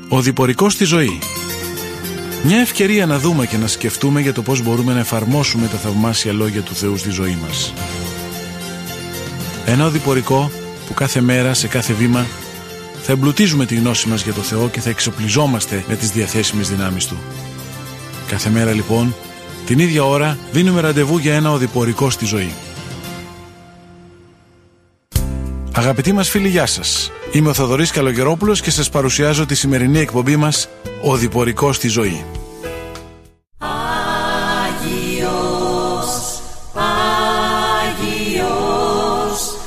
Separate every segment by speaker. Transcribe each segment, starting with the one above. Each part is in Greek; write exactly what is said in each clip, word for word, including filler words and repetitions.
Speaker 1: Ο διπορικός στη ζωή. Μια ευκαιρία να δούμε και να σκεφτούμε για το πώς μπορούμε να εφαρμόσουμε τα θαυμάσια λόγια του Θεού στη ζωή μας. Ένα οδηπορικό που κάθε μέρα, σε κάθε βήμα, θα εμπλουτίζουμε τη γνώση μας για το Θεό και θα εξοπλιζόμαστε με τις διαθέσιμες δυνάμεις Του. Κάθε μέρα λοιπόν, την ίδια ώρα, δίνουμε ραντεβού για ένα οδηπορικό στη ζωή. Αγαπητοί μας φίλοι, γεια σας. Είμαι ο Θοδωρής Καλογερόπουλος και σας παρουσιάζω τη σημερινή εκπομπή μας «Οδηπορικό στη ζωή».
Speaker 2: Άγιος, Άγιος,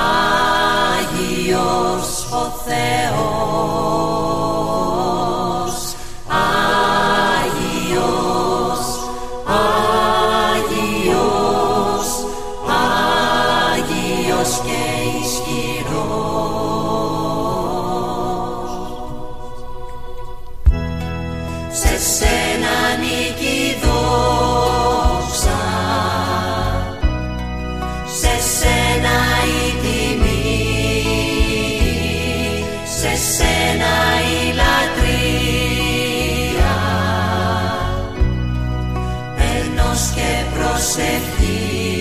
Speaker 2: Άγιος ο Θεός. Άγιος, Άγιος, Άγιος και ισχυρός. Σε σένα ανήκει η δόξα, σε σένα η τιμή, σε σένα η λατρεία, έλνος και προσευχή.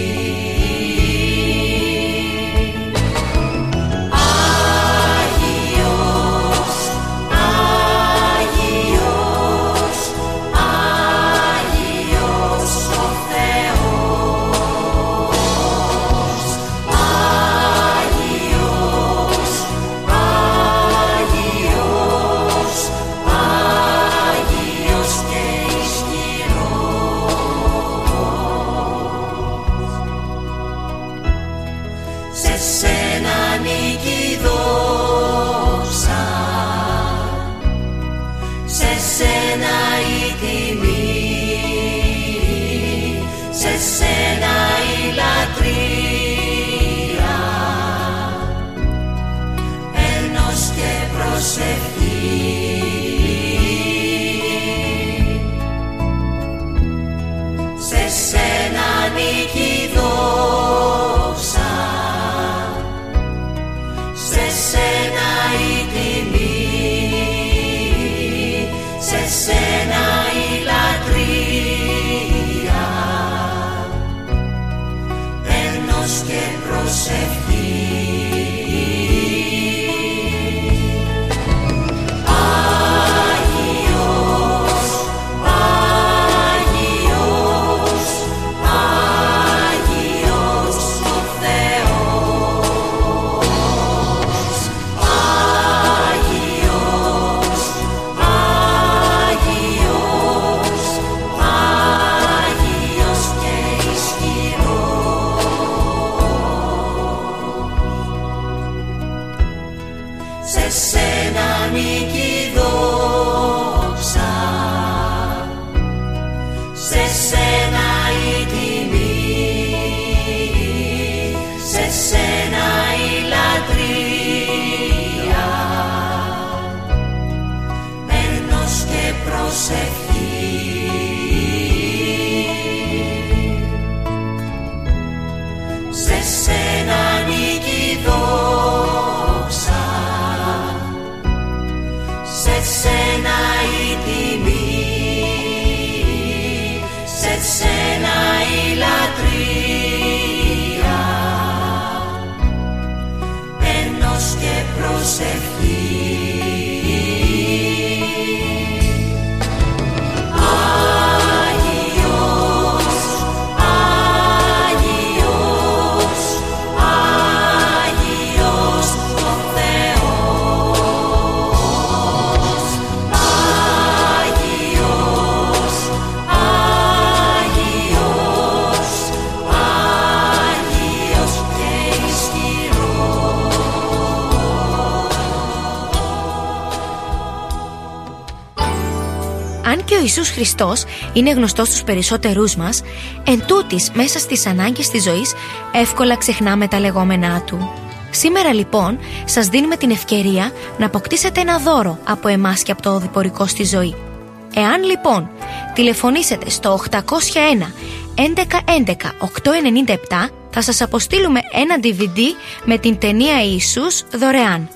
Speaker 3: Ο Ιησούς Χριστός είναι γνωστός στους περισσότερούς μας, εν τούτης μέσα στις ανάγκες της ζωής εύκολα ξεχνάμε τα λεγόμενά Του. Σήμερα λοιπόν σας δίνουμε την ευκαιρία να αποκτήσετε ένα δώρο από εμάς και από το οδηπορικό στη ζωή. Εάν λοιπόν τηλεφωνήσετε στο οκτακόσια ένα έντεκα έντεκα οκτακόσια ενενήντα επτά, θα σας αποστείλουμε ένα ντι βι ντι με την ταινία Ιησούς δωρεάν.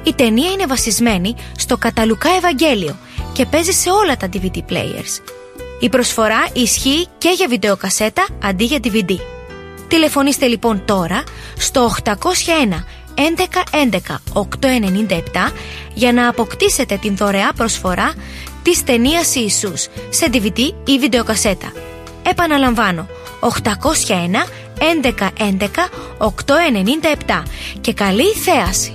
Speaker 3: Η ταινία είναι βασισμένη στο κατά Λουκά Ευαγγέλιο και παίζει σε όλα τα ντι βι ντι players. Η προσφορά ισχύει και για βιντεοκασέτα αντί για ντι βι ντι. Τηλεφωνήστε λοιπόν τώρα στο οκτακόσια ένα έντεκα έντεκα οκτακόσια ενενήντα επτά για να αποκτήσετε την δωρεά προσφορά της ταινίας Ιησούς σε ντι βι ντι ή βιντεοκασέτα. Επαναλαμβάνω, οκτακόσια ένα έντεκα έντεκα οκτακόσια ενενήντα επτά και καλή θέαση!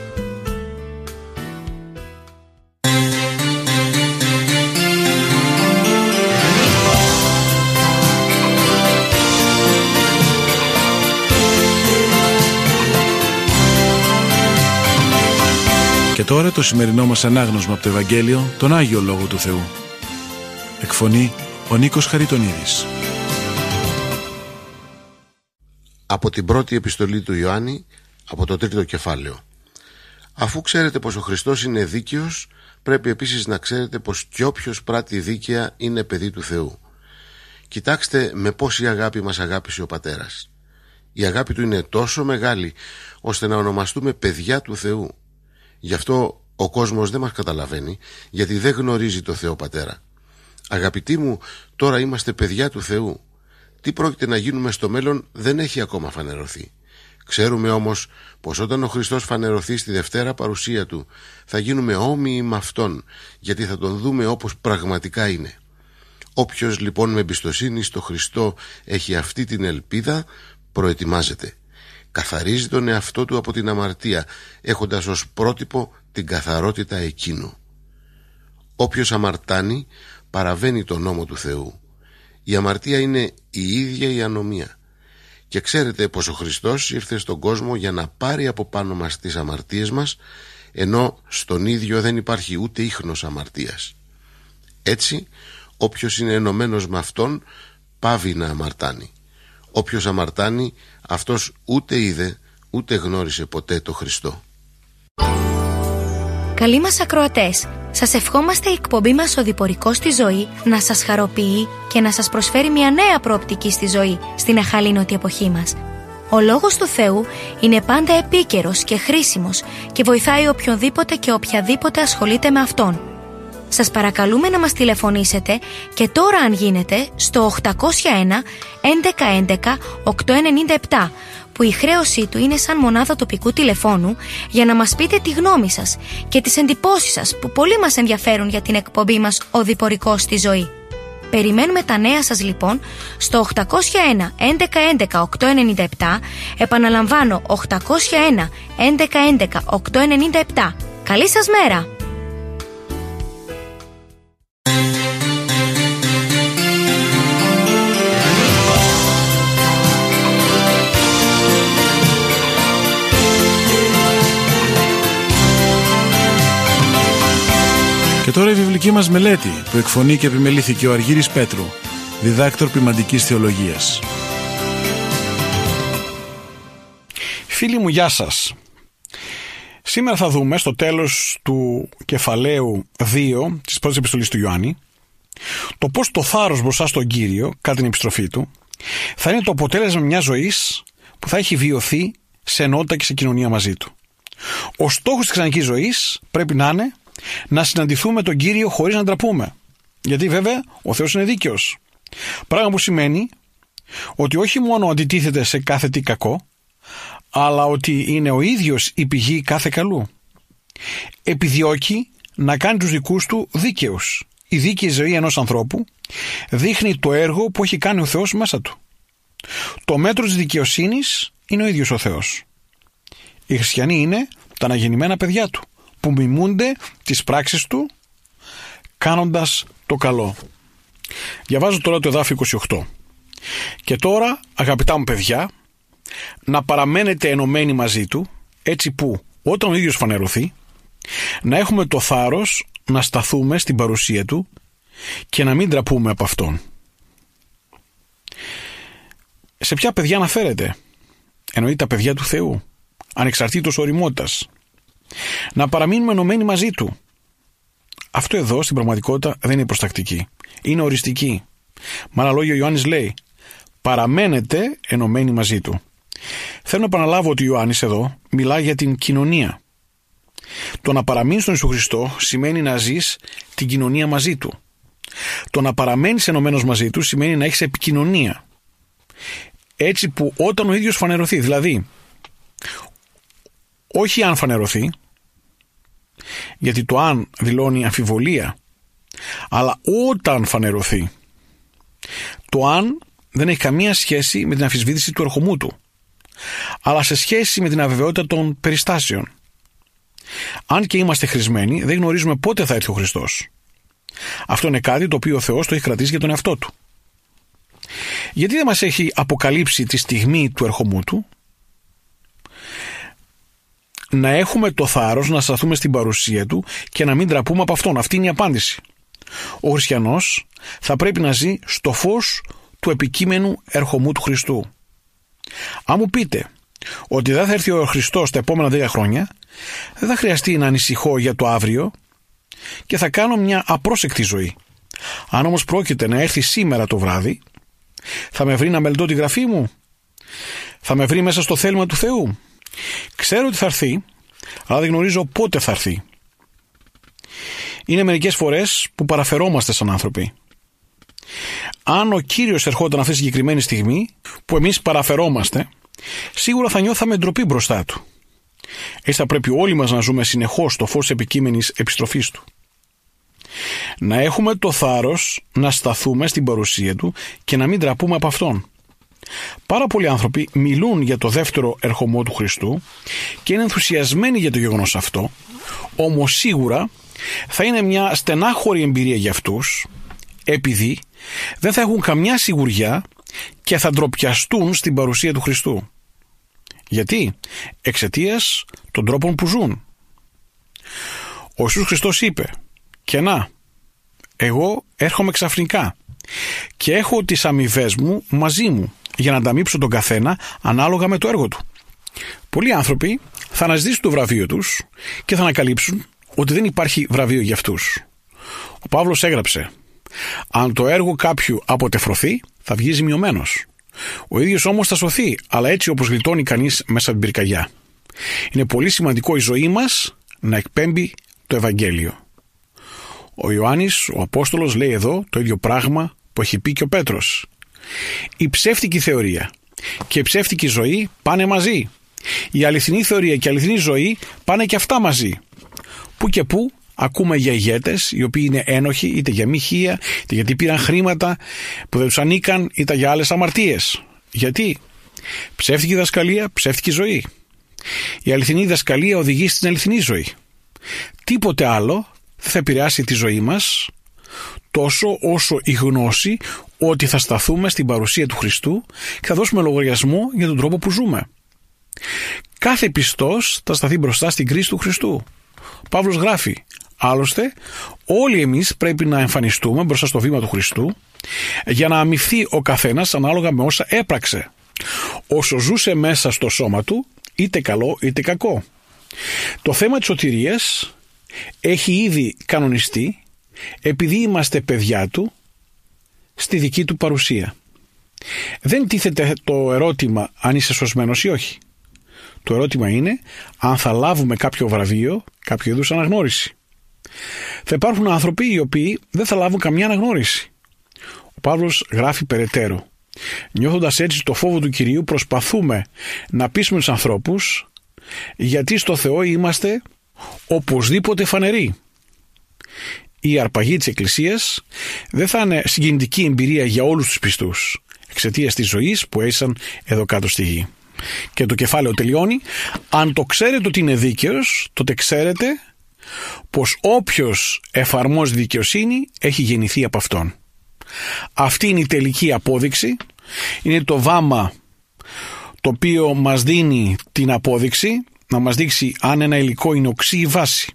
Speaker 1: Και τώρα το σημερινό μας ανάγνωσμα από το Ευαγγέλιο, τον Άγιο Λόγο του Θεού. Εκφωνεί ο Νίκος Χαριτονίδης.
Speaker 4: Από την πρώτη επιστολή του Ιωάννη, από το τρίτο κεφάλαιο. Αφού ξέρετε πως ο Χριστός είναι δίκαιος, πρέπει επίσης να ξέρετε πως κι όποιος πράττει δίκαια είναι παιδί του Θεού. Κοιτάξτε με πόση αγάπη μας αγάπησε ο Πατέρας. Η αγάπη του είναι τόσο μεγάλη, ώστε να ονομαστούμε παιδιά του Θεού. Γι' αυτό ο κόσμος δεν μας καταλαβαίνει, γιατί δεν γνωρίζει το Θεό Πατέρα. Αγαπητοί μου, τώρα είμαστε παιδιά του Θεού. Τι πρόκειται να γίνουμε στο μέλλον δεν έχει ακόμα φανερωθεί. Ξέρουμε όμως πως όταν ο Χριστός φανερωθεί στη Δευτέρα παρουσία Του, θα γίνουμε όμοιοι με Αυτόν, γιατί θα Τον δούμε όπως πραγματικά είναι. Όποιος λοιπόν με εμπιστοσύνη στο Χριστό έχει αυτή την ελπίδα, προετοιμάζεται. Καθαρίζει τον εαυτό του από την αμαρτία, έχοντας ως πρότυπο την καθαρότητα εκείνου. Όποιος αμαρτάνει, παραβαίνει τον νόμο του Θεού. Η αμαρτία είναι η ίδια η ανομία. Και ξέρετε πως ο Χριστός ήρθε στον κόσμο για να πάρει από πάνω μας τις αμαρτίες μας, ενώ στον ίδιο δεν υπάρχει ούτε ίχνος αμαρτίας. Έτσι, όποιος είναι ενωμένος με Αυτόν, πάβει να αμαρτάνει. Όποιος αμαρτάνει, αυτός ούτε είδε, ούτε γνώρισε ποτέ το Χριστό.
Speaker 3: Καλοί μας ακροατές, σας ευχόμαστε η εκπομπή μας «Οδηπορικός στη ζωή» να σας χαροποιεί και να σας προσφέρει μια νέα προοπτική στη ζωή στην αχαλήνωτη εποχή μας. Ο Λόγος του Θεού είναι πάντα επίκαιρος και χρήσιμος και βοηθάει οποιονδήποτε και οποιαδήποτε ασχολείται με Αυτόν. Σας παρακαλούμε να μας τηλεφωνήσετε και τώρα αν γίνεται στο οκτακόσια ένα έντεκα έντεκα οκτακόσια ενενήντα επτά, που η χρέωσή του είναι σαν μονάδα τοπικού τηλεφώνου, για να μας πείτε τη γνώμη σας και τις εντυπώσεις σας που πολύ μας ενδιαφέρουν για την εκπομπή μας «Οδηπορικός στη ζωή». Περιμένουμε τα νέα σας λοιπόν στο οκτακόσια ένα έντεκα έντεκα οκτακόσια ενενήντα επτά, επαναλαμβάνω οκτακόσια ένα έντεκα έντεκα οκτακόσια ενενήντα επτά. Καλή σας μέρα!
Speaker 1: Και τώρα η βιβλική μας μελέτη που εκφωνεί και επιμελήθηκε ο Αργύρης Πέτρου, διδάκτορ ποιμαντικής θεολογίας.
Speaker 5: Φίλοι μου, γεια σας. Σήμερα θα δούμε στο τέλος του κεφαλαίου δύο της πρώτης επιστολής του Ιωάννη το πώς το θάρρος μπροστά στον Κύριο κατά την επιστροφή του θα είναι το αποτέλεσμα μιας ζωής που θα έχει βιωθεί σε ενότητα και σε κοινωνία μαζί του. Ο στόχος της ξανικής ζωής πρέπει να είναι να συναντηθούμε με τον Κύριο χωρίς να ντραπούμε. Γιατί βέβαια ο Θεός είναι δίκαιος. Πράγμα που σημαίνει ότι όχι μόνο αντιτίθεται σε κάθε τι κακό, αλλά ότι είναι ο ίδιος η πηγή κάθε καλού. Επιδιώκει να κάνει τους δικούς του δίκαιους. Η δίκαιη ζωή ενός ανθρώπου δείχνει το έργο που έχει κάνει ο Θεός μέσα του. Το μέτρο της δικαιοσύνης είναι ο ίδιος ο Θεός. Οι χριστιανοί είναι τα αναγεννημένα παιδιά του, που μιμούνται τις πράξεις του κάνοντας το καλό. Διαβάζω τώρα το εδάφιο είκοσι οκτώ. Και τώρα, αγαπητά μου παιδιά, να παραμένετε ενωμένοι μαζί του, έτσι που όταν ο ίδιος φανερωθεί, να έχουμε το θάρρος να σταθούμε στην παρουσία του και να μην ντραπούμε από αυτόν. Σε ποια παιδιά αναφέρεται? Εννοεί τα παιδιά του Θεού, ανεξαρτήτως ωριμότητας. Να παραμείνουμε ενωμένοι μαζί του. Αυτό εδώ στην πραγματικότητα δεν είναι προστακτική. Είναι οριστική. Με άλλα λόγια, ο Ιωάννης λέει: παραμένετε ενωμένοι μαζί του. Θέλω να επαναλάβω ότι ο Ιωάννης εδώ μιλά για την κοινωνία. Το να παραμείνεις στον Ιησού Χριστό σημαίνει να ζεις την κοινωνία μαζί Του. Το να παραμένεις ενωμένος μαζί Του σημαίνει να έχεις επικοινωνία. Έτσι που όταν ο ίδιος φανερωθεί, δηλαδή όχι αν φανερωθεί, γιατί το αν δηλώνει αμφιβολία, αλλά όταν φανερωθεί, το αν δεν έχει καμία σχέση με την αμφισβήτηση του ερχομού Του, αλλά σε σχέση με την αβεβαιότητα των περιστάσεων. Αν και είμαστε χρησμένοι, δεν γνωρίζουμε πότε θα έρθει ο Χριστός. Αυτό είναι κάτι το οποίο ο Θεός το έχει κρατήσει για τον εαυτό Του. Γιατί δεν μας έχει αποκαλύψει τη στιγμή του ερχομού Του? Να έχουμε το θάρρος να σταθούμε στην παρουσία Του και να μην τραπούμε από Αυτόν. Αυτή είναι η απάντηση. Ο χριστιανός θα πρέπει να ζει στο φως του επικείμενου ερχομού του Χριστού. Αν μου πείτε ότι δεν θα έρθει ο Χριστός τα επόμενα δέκα χρόνια, δεν θα χρειαστεί να ανησυχώ για το αύριο και θα κάνω μια απρόσεκτη ζωή. Αν όμως πρόκειται να έρθει σήμερα το βράδυ, θα με βρει να μελετώ τη γραφή μου? Θα με βρει μέσα στο θέλημα του Θεού? Ξέρω ότι θα έρθει, αλλά δεν γνωρίζω πότε θα έρθει. Είναι μερικές φορές που παραφερόμαστε σαν άνθρωποι. Αν ο Κύριος ερχόταν αυτή τη συγκεκριμένη στιγμή που εμείς παραφερόμαστε, σίγουρα θα νιώθαμε ντροπή μπροστά Του. Έτσι θα πρέπει όλοι μας να ζούμε συνεχώς στο φως επικείμενης επιστροφής Του. Να έχουμε το θάρρος να σταθούμε στην παρουσία Του και να μην τραπούμε από Αυτόν. Πάρα πολλοί άνθρωποι μιλούν για το δεύτερο ερχομό του Χριστού και είναι ενθουσιασμένοι για το γεγονός αυτό, όμως σίγουρα θα είναι μια στενάχωρη εμπειρία για αυτούς, επειδή δεν θα έχουν καμιά σιγουριά και θα ντροπιαστούν στην παρουσία του Χριστού. Γιατί? Εξαιτίας των τρόπων που ζουν. Ο Ιησούς Χριστός είπε: «Και να, εγώ έρχομαι ξαφνικά και έχω τις αμοιβές μου μαζί μου για να ανταμείψω τον καθένα ανάλογα με το έργο του». Πολλοί άνθρωποι θα αναζητήσουν το βραβείο τους και θα ανακαλύψουν ότι δεν υπάρχει βραβείο για αυτούς. Ο Παύλος έγραψε: «Αν το έργο κάποιου αποτεφρωθεί, θα βγει ζημιωμένος. Ο ίδιος όμως θα σωθεί, αλλά έτσι όπως γλιτώνει κανείς μέσα από την πυρκαγιά». Είναι πολύ σημαντικό η ζωή μας να εκπέμπει το Ευαγγέλιο. Ο Ιωάννης, ο Απόστολος, λέει εδώ το ίδιο πράγμα που έχει πει και ο Πέτρος. Η ψεύτικη θεωρία και η ψεύτικη ζωή πάνε μαζί. Η αληθινή θεωρία και η αληθινή ζωή πάνε και αυτά μαζί. Που και που ακούμε για ηγέτες οι οποίοι είναι ένοχοι είτε για μοιχεία, είτε γιατί πήραν χρήματα που δεν τους ανήκαν, είτε για άλλες αμαρτίες. Γιατί? Ψεύτικη δασκαλία, ψεύτικη ζωή. Η αληθινή δασκαλία οδηγεί στην αληθινή ζωή. Τίποτε άλλο δεν θα επηρεάσει τη ζωή μας τόσο όσο η γνώση ότι θα σταθούμε στην παρουσία του Χριστού και θα δώσουμε λογαριασμό για τον τρόπο που ζούμε. Κάθε πιστός θα σταθεί μπροστά στην κρίση του Χριστού. Ο Παύλος γράφει: «Άλλωστε όλοι εμείς πρέπει να εμφανιστούμε μπροστά στο βήμα του Χριστού για να αμοιφθεί ο καθένας ανάλογα με όσα έπραξε, όσο ζούσε μέσα στο σώμα του, είτε καλό είτε κακό». Το θέμα της σωτηρίας έχει ήδη κανονιστεί επειδή είμαστε παιδιά Του στη δική Του παρουσία. Δεν τίθεται το ερώτημα αν είσαι σωσμένος ή όχι. Το ερώτημα είναι αν θα λάβουμε κάποιο βραβείο, κάποιο είδους αναγνώριση. Θα υπάρχουν άνθρωποι οι οποίοι δεν θα λάβουν καμιά αναγνώριση. Ο Παύλος γράφει περαιτέρω: «Νιώθοντας έτσι το φόβο του Κυρίου, προσπαθούμε να πείσουμε τους ανθρώπους, γιατί στο Θεό είμαστε οπωσδήποτε φανεροί». Η αρπαγή της Εκκλησίας δεν θα είναι συγκινητική εμπειρία για όλους τους πιστούς, εξαιτίας της ζωής που έζησαν εδώ κάτω στη γη. Και το κεφάλαιο τελειώνει: «Αν το ξέρετε ότι είναι δίκαιος, τότε ξέρετε πως όποιος εφαρμόζει δικαιοσύνη έχει γεννηθεί από Αυτόν». Αυτή είναι η τελική απόδειξη, είναι το βάμα το οποίο μας δίνει την απόδειξη να μας δείξει αν ένα υλικό είναι οξύ ή βάση.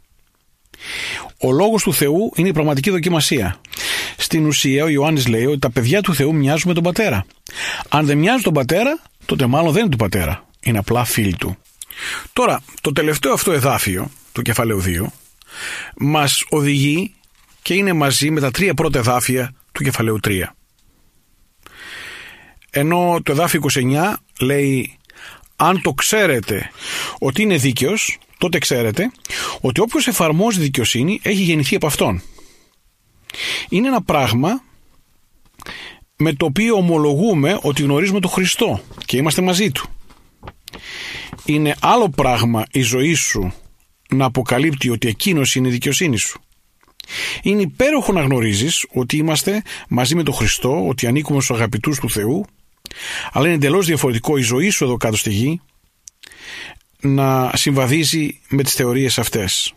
Speaker 5: Ο λόγος του Θεού είναι η πραγματική δοκιμασία. Στην ουσία ο Ιωάννης λέει ότι τα παιδιά του Θεού μοιάζουν με τον πατέρα. Αν δεν μοιάζουν τον πατέρα, τότε μάλλον δεν είναι του πατέρα. Είναι απλά φίλοι του. Τώρα, το τελευταίο αυτό εδάφιο, το κεφαλαίο δύο, μας οδηγεί και είναι μαζί με τα τρία πρώτα εδάφια του κεφαλαίου τρία. Ενώ το εδάφιο είκοσι εννιά λέει: «Αν το ξέρετε ότι είναι δίκαιος, τότε ξέρετε ότι όποιος εφαρμόζει δικαιοσύνη έχει γεννηθεί από Αυτόν. Είναι ένα πράγμα με το οποίο ομολογούμε ότι γνωρίζουμε τον Χριστό και είμαστε μαζί Του. Είναι άλλο πράγμα η ζωή σου να αποκαλύπτει ότι Εκείνος είναι η δικαιοσύνη σου. Είναι υπέροχο να γνωρίζεις ότι είμαστε μαζί με τον Χριστό, ότι ανήκουμε στους αγαπητούς του Θεού, αλλά είναι εντελώς διαφορετικό η ζωή σου εδώ κάτω στη γη να συμβαδίζει με τις θεωρίες αυτές.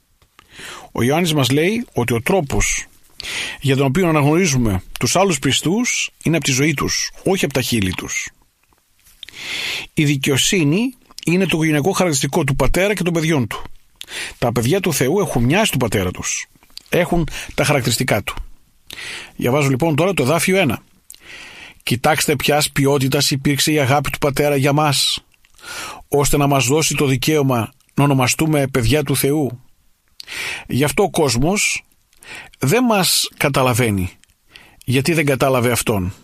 Speaker 5: Ο Ιωάννης μας λέει ότι ο τρόπος για τον οποίο αναγνωρίζουμε τους άλλους πιστούς είναι από τη ζωή τους, όχι από τα χείλη τους. Η δικαιοσύνη είναι το οικογενειακό χαρακτηριστικό του πατέρα και των παιδιών του. Τα παιδιά του Θεού έχουν μοιάσει του πατέρα τους. Έχουν τα χαρακτηριστικά του. Διαβάζω λοιπόν τώρα το εδάφιο ένα. Κοιτάξτε ποιας ποιότητας υπήρξε η αγάπη του πατέρα για μας, ώστε να μας δώσει το δικαίωμα να ονομαστούμε παιδιά του Θεού. Γι' αυτό ο κόσμος δεν μας καταλαβαίνει, γιατί δεν κατάλαβε Αυτόν.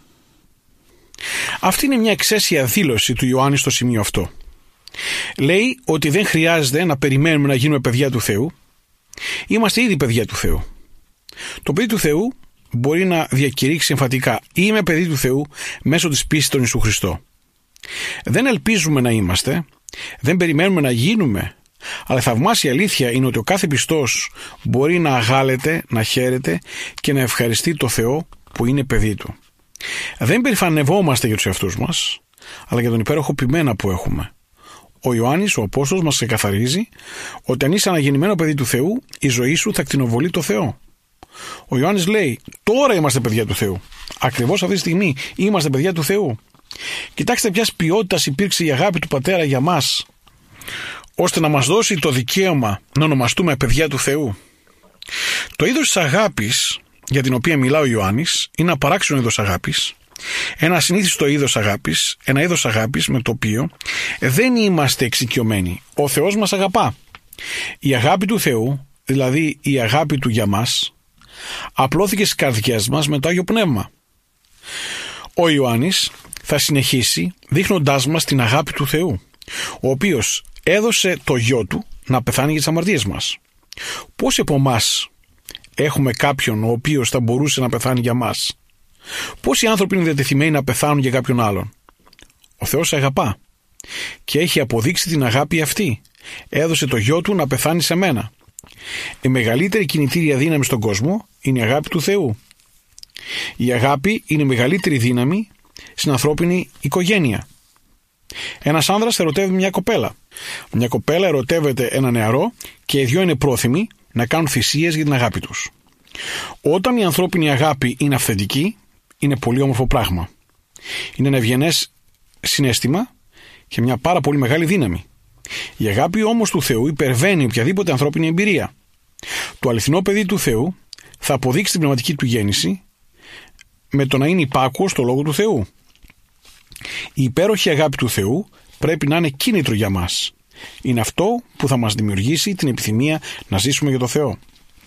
Speaker 5: Αυτή είναι μια εξαίσια δήλωση του Ιωάννη στο σημείο αυτό. Λέει ότι δεν χρειάζεται να περιμένουμε να γίνουμε παιδιά του Θεού. Είμαστε ήδη παιδιά του Θεού. Το παιδί του Θεού μπορεί να διακηρύξει εμφατικά «Είμαι παιδί του Θεού» μέσω της πίστης στον Ιησού Χριστό. Δεν ελπίζουμε να είμαστε, δεν περιμένουμε να γίνουμε, αλλά η θαυμάσια αλήθεια είναι ότι ο κάθε πιστός μπορεί να αγάλεται, να χαίρεται και να ευχαριστεί το Θεό που είναι παιδί Του. Δεν περηφανευόμαστε για τους εαυτούς μας, αλλά για τον υπέροχο ποιμένα που έχουμε. Ο Ιωάννης, ο Απόστολος, μας ξεκαθαρίζει ότι αν είσαι αναγεννημένο παιδί του Θεού, η ζωή σου θα κτηνοβολεί το Θεό. Ο Ιωάννης λέει, τώρα είμαστε παιδιά του Θεού. Ακριβώς αυτή τη στιγμή είμαστε παιδιά του Θεού. Κοιτάξτε ποιας ποιότητας υπήρξε η αγάπη του Πατέρα για μας, ώστε να μας δώσει το δικαίωμα να ονομαστούμε παιδιά του Θεού. Το είδος της αγάπης για την οποία μιλά ο Ιωάννης είναι ένα παράξενο είδος αγάπης, ένα ασυνήθιστο είδος αγάπης, ένα είδος αγάπης με το οποίο δεν είμαστε εξοικειωμένοι. Ο Θεός μας αγαπά. Η αγάπη του Θεού, δηλαδή η αγάπη Του για μας, απλώθηκε στις καρδιές μας με το Άγιο Πνεύμα. Ο Ιωάννης θα συνεχίσει δείχνοντάς μας την αγάπη του Θεού, ο οποίος έδωσε το γιο Του να πεθάνει για τις αμαρτίες μας. Πόσοι από εμάς έχουμε κάποιον ο οποίος θα μπορούσε να πεθάνει για μας? Πόσοι άνθρωποι είναι διατεθειμένοι να πεθάνουν για κάποιον άλλον? Ο Θεός αγαπά και έχει αποδείξει την αγάπη αυτή. Έδωσε το γιο Του να πεθάνει σε μένα. Η μεγαλύτερη κινητήρια δύναμη στον κόσμο είναι η αγάπη του Θεού. Η αγάπη είναι η μεγαλύτερη δύναμη στην ανθρώπινη οικογένεια. Ένας άνδρας ερωτεύει μια κοπέλα. Μια κοπέλα ερωτεύεται ένα νεαρό και οι δυο είναι πρόθυμοι να κάνουν θυσίες για την αγάπη τους. Όταν η ανθρώπινη αγάπη είναι αυθεντική, είναι πολύ όμορφο πράγμα. Είναι ένα ευγενές συναίσθημα και μια πάρα πολύ μεγάλη δύναμη. Η αγάπη όμως του Θεού υπερβαίνει οποιαδήποτε ανθρώπινη εμπειρία. Το αληθινό παιδί του Θεού θα αποδείξει την πνευματική του γέννηση με το να είναι υπάκουος στο Λόγο του Θεού. Η υπέροχη αγάπη του Θεού πρέπει να είναι κίνητρο για μας. Είναι αυτό που θα μας δημιουργήσει την επιθυμία να ζήσουμε για το Θεό.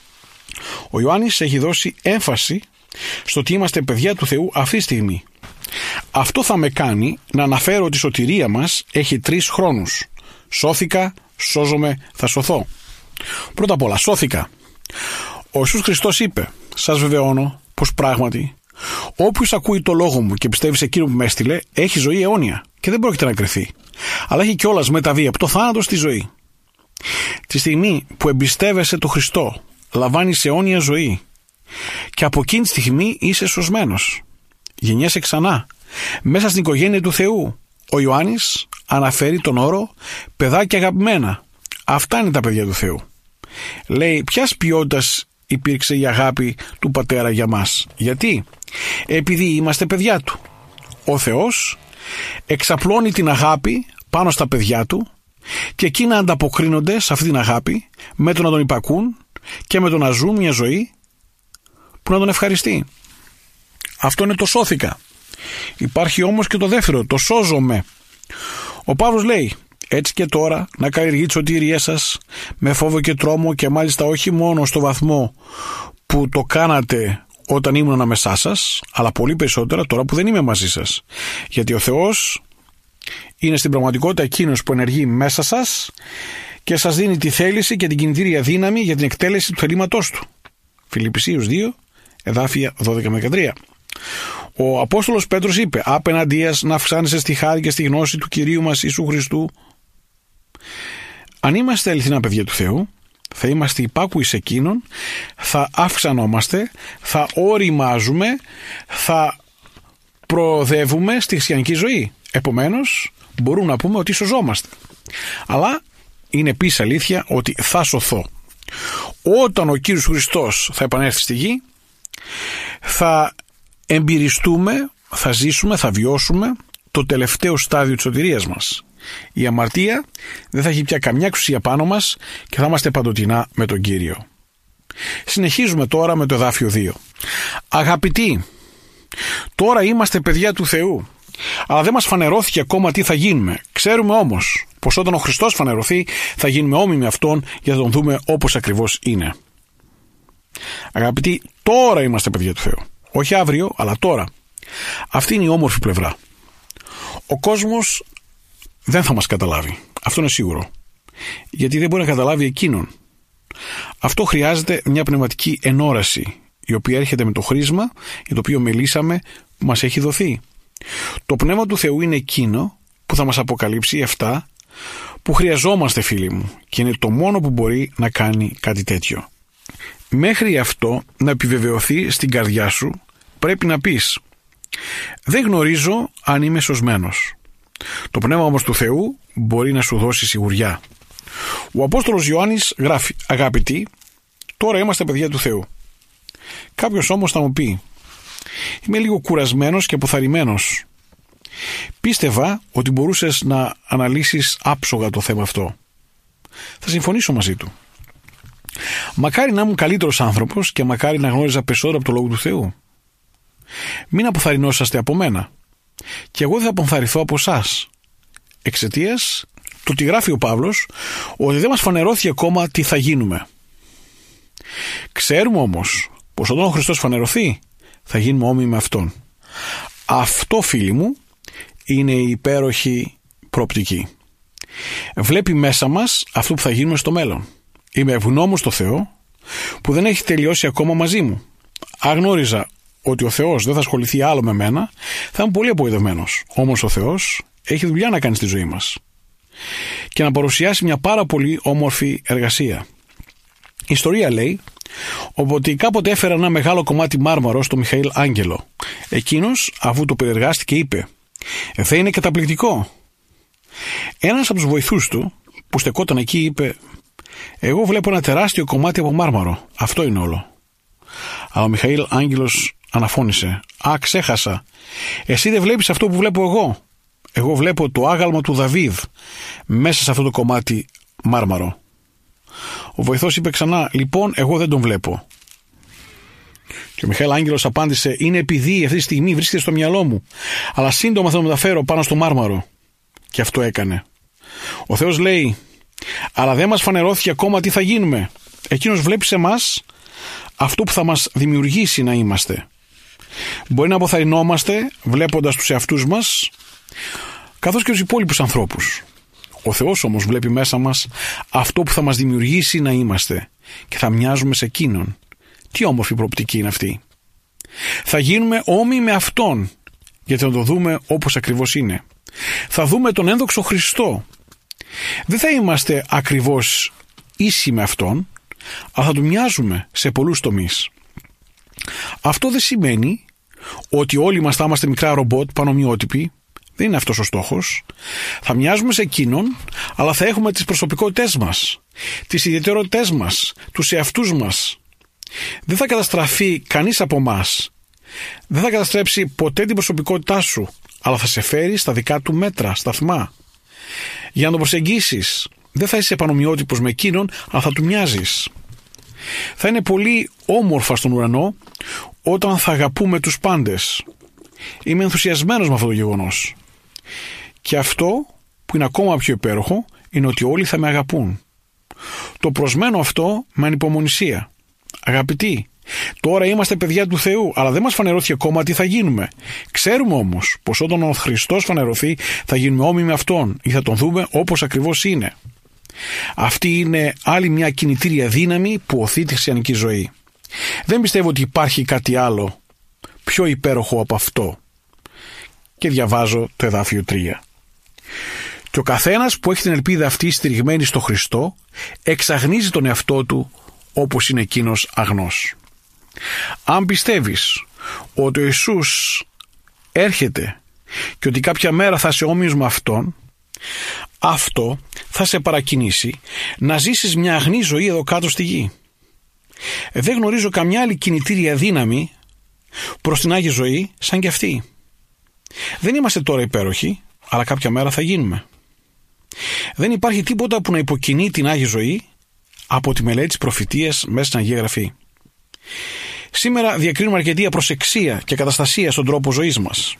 Speaker 5: Ο Ιωάννης έχει δώσει έμφαση στο ότι είμαστε παιδιά του Θεού αυτή τη στιγμή. Αυτό θα με κάνει να αναφέρω ότι η σωτηρία μας έχει τρεις χρόνους. Σώθηκα, σώζομαι, θα σωθώ. Πρώτα απ' όλα, σώθηκα. Ο Ιησούς Χριστός είπε, σας βεβαιώνω πως πράγματι όποιος ακούει το λόγο μου και πιστεύει σε εκείνο που με έστειλε, έχει ζωή αιώνια και δεν πρόκειται να κρυφθεί, αλλά έχει κιόλας μεταβεί από το θάνατο στη ζωή. Τη στιγμή που εμπιστεύεσαι το Χριστό, λαμβάνεις αιώνια ζωή και από εκείνη τη στιγμή είσαι σωσμένος. Γεννιέσαι ξανά μέσα στην οικογένεια του Θεού. Ο Ιωάννης αναφέρει τον όρο παιδάκια αγαπημένα. Αυτά είναι τα παιδιά του Θεού. Λέει ποιας ποιότητας υπήρξε η αγάπη του Πατέρα για μας. Γιατί? Επειδή είμαστε παιδιά Του. Ο Θεός εξαπλώνει την αγάπη πάνω στα παιδιά Του και εκείνα ανταποκρίνονται σε αυτή την αγάπη με το να τον υπακούν και με το να ζουν μια ζωή που να τον ευχαριστεί. Αυτό είναι το σώθηκα. Υπάρχει όμως και το δεύτερο, το σώζομαι. Ο Παύλος λέει, έτσι και τώρα να καλλιεργεί τη σωτηρία σας με φόβο και τρόμο και μάλιστα όχι μόνο στο βαθμό που το κάνατε όταν ήμουν ανάμεσά σας, αλλά πολύ περισσότερα τώρα που δεν είμαι μαζί σας. Γιατί ο Θεός είναι στην πραγματικότητα εκείνος που ενεργεί μέσα σας και σας δίνει τη θέληση και την κινητήρια δύναμη για την εκτέλεση του θελήματός του. Φιλιππισίους δύο, εδάφια δώδεκα με δεκατρία. Ο Απόστολος Πέτρος είπε: «Απέναντίας να αυξάνεσαι στη χάρη και στη γνώση του Κυρίου μας Ιησού Χριστού». Αν είμαστε αληθινά παιδιά του Θεού, θα είμαστε υπάκουοι σε Εκείνον, θα αυξανόμαστε, θα οριμάζουμε, θα προοδεύουμε στη χριστιανική ζωή. Επομένως, μπορούμε να πούμε ότι σωζόμαστε. Αλλά είναι επίσης αλήθεια ότι θα σωθώ. Όταν ο Κύριος Χριστός θα επανέλθει στη γη, θα εμπειριστούμε, θα ζήσουμε, θα βιώσουμε το τελευταίο στάδιο της σωτηρίας μας. Η αμαρτία δεν θα έχει πια καμιά εξουσία πάνω μας και θα είμαστε παντοτινά με τον Κύριο. Συνεχίζουμε τώρα με το εδάφιο δύο. Αγαπητοί, τώρα είμαστε παιδιά του Θεού, αλλά δεν μας φανερώθηκε ακόμα τι θα γίνουμε. Ξέρουμε όμως πως όταν ο Χριστός φανερωθεί θα γίνουμε όμοιοι με Αυτόν για να τον δούμε όπως ακριβώς είναι. Αγαπητοί, τώρα είμαστε παιδιά του Θεού. Όχι αύριο, αλλά τώρα. Αυτή είναι η όμορφη πλευρά. Ο κόσμος δεν θα μας καταλάβει. Αυτό είναι σίγουρο. Γιατί δεν μπορεί να καταλάβει εκείνον. Αυτό χρειάζεται μια πνευματική ενόραση, η οποία έρχεται με το χρήσμα για το οποίο μιλήσαμε που μας έχει δοθεί. Το Πνεύμα του Θεού είναι εκείνο που θα μας αποκαλύψει αυτά που χρειαζόμαστε, φίλοι μου, και είναι το μόνο που μπορεί να κάνει κάτι τέτοιο. Μέχρι αυτό να επιβεβαιωθεί στην καρδιά σου, πρέπει να πεις: «Δεν γνωρίζω αν είμαι σωσμένος». Το Πνεύμα όμως του Θεού μπορεί να σου δώσει σιγουριά. Ο Απόστολος Ιωάννης γράφει: «Αγαπητοί, τώρα είμαστε παιδιά του Θεού». Κάποιος όμως θα μου πει: «Είμαι λίγο κουρασμένος και αποθαρρυμένος». Πίστευα ότι μπορούσες να αναλύσεις άψογα το θέμα αυτό. Θα συμφωνήσω μαζί του. Μακάρι να ήμουν καλύτερος άνθρωπος και μακάρι να γνώριζα περισσότερο από το Λόγο του Θεού. Μην αποθαρρυνόσαστε από μένα. Και εγώ δεν θα αποθαρρυνθώ από εσάς. Εξαιτίας του ότι γράφει ο Παύλος ότι δεν μας φανερώθηκε ακόμα τι θα γίνουμε. Ξέρουμε όμως πως όταν ο Χριστός φανερωθεί θα γίνουμε όμοιοι με Αυτόν. Αυτό, φίλοι μου, είναι η υπέροχη προοπτική. Βλέπει μέσα μας αυτό που θα γίνουμε στο μέλλον. Είμαι ευγνώμων στο Θεό που δεν έχει τελειώσει ακόμα μαζί μου. Αν γνώριζα ότι ο Θεός δεν θα ασχοληθεί άλλο με μένα, θα είμαι πολύ απογοητευμένος. Όμως ο Θεός έχει δουλειά να κάνει στη ζωή μας και να παρουσιάσει μια πάρα πολύ όμορφη εργασία. Η ιστορία λέει ότι κάποτε έφερα ένα μεγάλο κομμάτι μάρμαρο στο Μιχαήλ Άγγελο. Εκείνος, αφού το περιεργάστηκε, είπε: «Δεν είναι καταπληκτικό?» Ένας από τους βοηθούς του που στεκόταν εκεί είπε: «Εγώ βλέπω ένα τεράστιο κομμάτι από μάρμαρο. Αυτό είναι όλο». Αλλά ο Μιχαήλ Άγγελος αναφώνησε: «Α, ξέχασα. Εσύ δεν βλέπεις αυτό που βλέπω εγώ. Εγώ βλέπω το άγαλμα του Δαβίδ μέσα σε αυτό το κομμάτι μάρμαρο». Ο βοηθός είπε ξανά: «Λοιπόν, εγώ δεν τον βλέπω». Και ο Μιχαήλ Άγγελος απάντησε: «Είναι επειδή αυτή τη στιγμή βρίσκεται στο μυαλό μου, αλλά σύντομα θα το μεταφέρω πάνω στο μάρμαρο». Και αυτό έκανε. Ο Θεός λέει: «Αλλά δεν μας φανερώθηκε ακόμα τι θα γίνουμε». Εκείνος βλέπει σε εμάς αυτό που θα μας δημιουργήσει να είμαστε. Μπορεί να αποθαρρυνόμαστε βλέποντας τους εαυτούς μας, καθώς και τους υπόλοιπους ανθρώπους. Ο Θεός όμως βλέπει μέσα μας αυτό που θα μας δημιουργήσει να είμαστε και θα μοιάζουμε σε Εκείνον. Τι όμορφη προοπτική είναι αυτή. Θα γίνουμε όμοιοι με Αυτόν, γιατί θα το δούμε όπως ακριβώς είναι. Θα δούμε τον ένδοξο Χριστό. Δεν θα είμαστε ακριβώς ίσοι με Αυτόν, αλλά θα του μοιάζουμε σε πολλούς τομείς. Αυτό δεν σημαίνει ότι όλοι μας θα είμαστε μικρά ρομπότ πανομοιότυποι. Δεν είναι αυτός ο στόχος. Θα μοιάζουμε σε Εκείνον, αλλά θα έχουμε τις προσωπικότητές μας, τις ιδιαιτερότητές μας, τους εαυτούς μας. Δεν θα καταστραφεί κανείς από μας. Δεν θα καταστρέψει ποτέ την προσωπικότητά σου, αλλά θα σε φέρει στα δικά του μέτρα, σταθμά. Για να τον προσεγγίσεις, δεν θα είσαι πανομοιότυπος με Εκείνον, αλλά θα του μοιάζεις. Θα είναι πολύ όμορφα στον ουρανό όταν θα αγαπούμε τους πάντες. Είμαι ενθουσιασμένος με αυτό το γεγονός. Και αυτό που είναι ακόμα πιο υπέροχο είναι ότι όλοι θα με αγαπούν. Το προσμένω αυτό με ανυπομονησία. Αγαπητοί, τώρα είμαστε παιδιά του Θεού, αλλά δεν μας φανερώθηκε ακόμα τι θα γίνουμε. Ξέρουμε όμως πως όταν ο Χριστός φανερωθεί θα γίνουμε όμοιοι με Αυτόν ή θα τον δούμε όπως ακριβώς είναι. Αυτή είναι άλλη μια κινητήρια δύναμη που οθεί τη χριστιανική ζωή. Δεν πιστεύω ότι υπάρχει κάτι άλλο πιο υπέροχο από αυτό. Και διαβάζω το εδάφιο τρία. Και ο καθένας που έχει την ελπίδα αυτή στηριγμένη στο Χριστό εξαγνίζει τον εαυτό του όπως είναι εκείνος αγνός. Αν πιστεύεις ότι ο Ιησούς έρχεται και ότι κάποια μέρα θα είσαι όμοιος με Αυτόν, αυτό θα σε παρακινήσει να ζήσεις μια αγνή ζωή εδώ κάτω στη γη. Δεν γνωρίζω καμιά άλλη κινητήρια δύναμη προς την Άγια ζωή σαν κι αυτή. Δεν είμαστε τώρα υπέροχοι, αλλά κάποια μέρα θα γίνουμε. Δεν υπάρχει τίποτα που να υποκινεί την Άγια ζωή από τη μελέτη της προφητείας μέσα στην Αγία Γραφή. Σήμερα διακρίνουμε αρκετή απροσεξία και καταστασία στον τρόπο ζωής μας.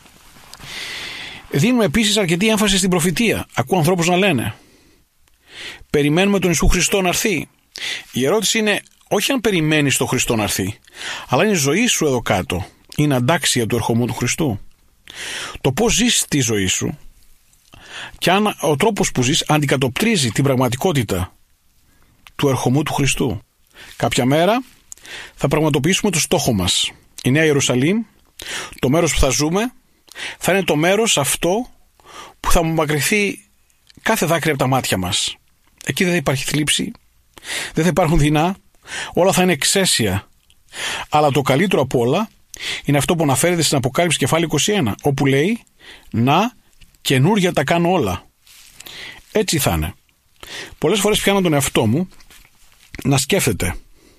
Speaker 5: Δίνουμε επίσης αρκετή έμφαση στην προφητεία. Ακούω ανθρώπους να λένε: περιμένουμε τον Ιησού Χριστό να έρθει. Η ερώτηση είναι όχι αν περιμένεις τον Χριστό να έρθει, αλλά είναι η ζωή σου εδώ κάτω. Είναι αντάξια του ερχομού του Χριστού. Το πώς ζεις τη ζωή σου και αν ο τρόπος που ζεις αντικατοπτρίζει την πραγματικότητα του ερχομού του Χριστού. Κάποια μέρα θα πραγματοποιήσουμε το στόχο μας. Η Νέα Ιερουσαλήμ, το μέρος που θα ζούμε, θα είναι το μέρος αυτό που θα απομακρυνθεί κάθε δάκρυ από τα μάτια μας. Εκεί δεν θα υπάρχει θλίψη, δεν θα υπάρχουν δεινά, όλα θα είναι εξαίσια. Αλλά το καλύτερο από όλα είναι αυτό που αναφέρεται στην Αποκάλυψη κεφάλαιο είκοσι ένα, όπου λέει: να, καινούρια τα κάνω όλα. Έτσι θα είναι. Πολλές φορές πιάνω τον εαυτό μου να σκέφτεται: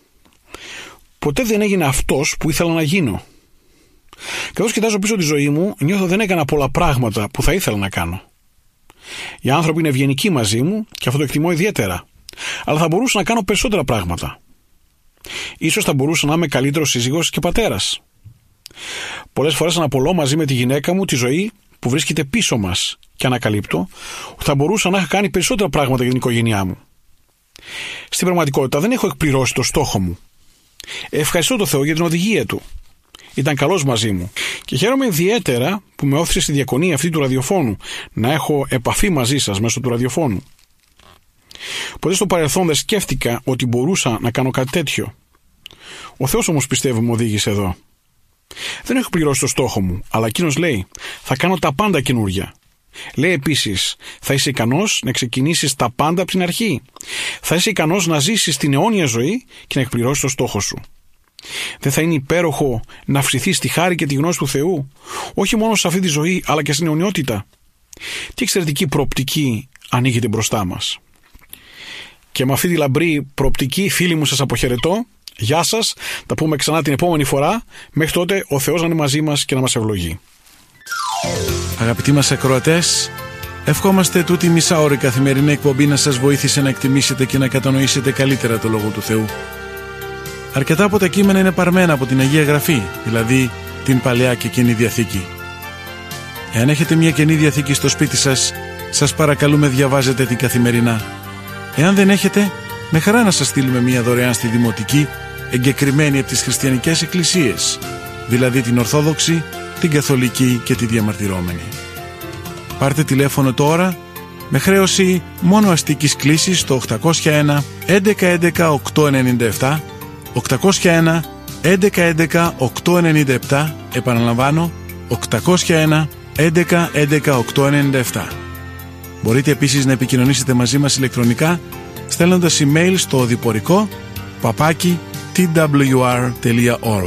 Speaker 5: ποτέ δεν έγινε αυτός που ήθελα να γίνω. Καθώς κοιτάζω πίσω τη ζωή μου, νιώθω δεν έκανα πολλά πράγματα που θα ήθελα να κάνω. Οι άνθρωποι είναι ευγενικοί μαζί μου και αυτό το εκτιμώ ιδιαίτερα. Αλλά θα μπορούσα να κάνω περισσότερα πράγματα. Ίσως θα μπορούσα να είμαι καλύτερος σύζυγος και πατέρας. Πολλές φορές αναπολώ μαζί με τη γυναίκα μου τη ζωή που βρίσκεται πίσω μας και ανακαλύπτω ότι θα μπορούσα να έχω κάνει περισσότερα πράγματα για την οικογένειά μου. Στην πραγματικότητα δεν έχω εκπληρώσει το στόχο μου. Ευχαριστώ τον Θεό για την οδηγία του. Ήταν καλός μαζί μου και χαίρομαι ιδιαίτερα που με όθησε στη διακονία αυτή του ραδιοφώνου να έχω επαφή μαζί σας μέσω του ραδιοφώνου. Ποτέ στο παρελθόν δεν σκέφτηκα ότι μπορούσα να κάνω κάτι τέτοιο. Ο Θεός όμως πιστεύω με οδήγησε εδώ. Δεν έχω πληρώσει το στόχο μου, αλλά εκείνος λέει: θα κάνω τα πάντα καινούρια. Λέει επίσης: θα είσαι ικανός να ξεκινήσεις τα πάντα από την αρχή. Θα είσαι ικανός να ζήσεις την αιώνια ζωή και να εκπληρώσεις το στόχο σου. Δεν θα είναι υπέροχο να αυξηθείς στη χάρη και τη γνώση του Θεού, όχι μόνο σε αυτή τη ζωή, αλλά και στην αιωνιότητα? Τι εξαιρετική προοπτική ανοίγεται μπροστά μας. Και με αυτή τη λαμπρή προοπτική, φίλοι μου, σας αποχαιρετώ. Γεια σας, τα πούμε ξανά την επόμενη φορά. Μέχρι τότε ο Θεός να είναι μαζί μας και να μας ευλογεί.
Speaker 1: Αγαπητοί μας ακροατές, ευχόμαστε τούτη μισάωρη καθημερινή εκπομπή να σας βοήθησε να εκτιμήσετε και να κατανοήσετε καλύτερα το Λόγο του Θεού. Αρκετά από τα κείμενα είναι παρμένα από την Αγία Γραφή, δηλαδή την Παλαιά και Καινή Διαθήκη. Εάν έχετε μια Καινή Διαθήκη στο σπίτι σας, σας παρακαλούμε διαβάζετε την καθημερινά. Εάν δεν έχετε, με χαρά να σας στείλουμε μια δωρεάν στη Δημοτική, εγκεκριμένη από τις χριστιανικές εκκλησίες, δηλαδή την Ορθόδοξη, την Καθολική και τη Διαμαρτυρόμενη. Πάρτε τηλέφωνο τώρα με χρέωση μόνο αστικής κλήσης στο οκτακόσια ένα έντεκα έντεκα οκτακόσια ενενήντα επτά, οκτακόσια ένα έντεκα έντεκα οκτακόσια ενενήντα επτά, επαναλαμβάνω οκτακόσια ένα έντεκα έντεκα οκτακόσια ενενήντα επτά. Μπορείτε επίσης να επικοινωνήσετε μαζί μας ηλεκτρονικά στέλνοντας email στο οδηπορικό παπάκι τι ντάμπλιου αρ τελεία org.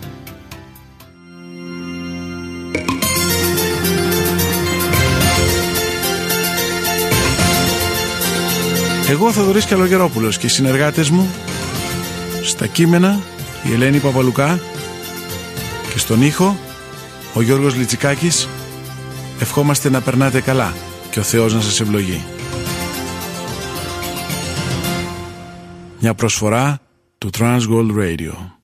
Speaker 1: Εγώ Θοδωρής Καλογερόπουλος και οι συνεργάτες μου στα κείμενα η Ελένη Παπαλουκά και στον ήχο ο Γιώργος Λιτσικάκης ευχόμαστε να περνάτε καλά και ο Θεός να σας ευλογεί. Μια προσφορά του Transworld Radio.